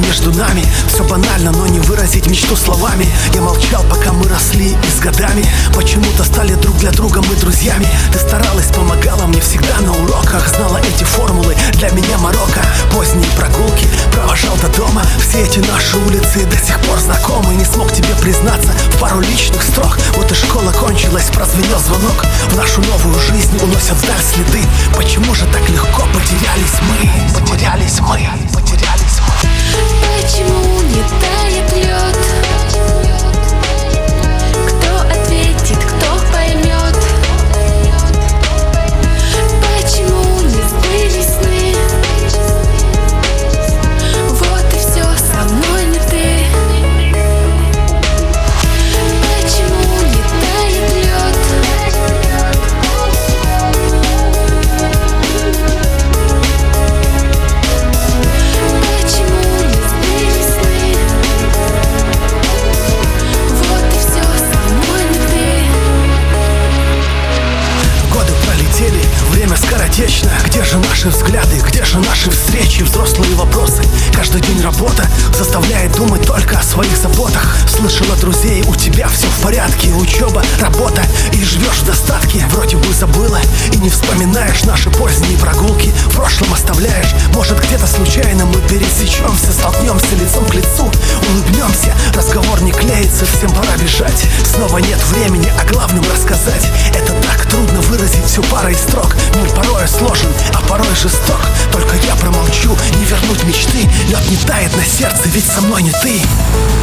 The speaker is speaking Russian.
между нами. Все банально, но не выразить мечту словами. Я молчал, пока мы росли, и с годами почему-то стали друг для друга мы друзьями. Ты старалась, помогала мне всегда на уроках, знала эти формулы, для меня Марокко. Поздние прогулки провожал до дома. Все эти наши улицы до сих пор знакомы. Не смог тебе признаться в пару личных строк. Вот и школа кончилась, прозвенел звонок. В нашу новую жизнь уносят вдаль следы. Почему же так легко потерялись мы? Потерялись мы, потерялись мы. Почему не тает лед? Кто ответит, кто поймет? Почему не сбылись сны? Вот и все, со мной не ты. Почему не тает лед? Почему не сбылись сны? Вот и все, со мной не ты. Годы пролетели, время скоротечно. Где же наши взгляды, где же наши встречи? Взрослые вопросы, каждый день работа заставляет думать только о своих заботах. Слышала друзей, у тебя все в порядке. Учеба, работа, и живешь в достатке. Вроде бы забыла и не вспоминаешь наши поздние прогулки. В прошлом оставляешь, может где-то случайно мы пересечемся, столкнемся лицом к лицу, улыбнемся. Разговор не клеится, всем пора бежать. Снова нет времени о главном рассказать. Это так трудно выразить всю парой строк. Мир порой сложен, а порой жесток. Только я промолчу, не вернуть мечты. Лед не тает на сердце, ведь со мной не ты.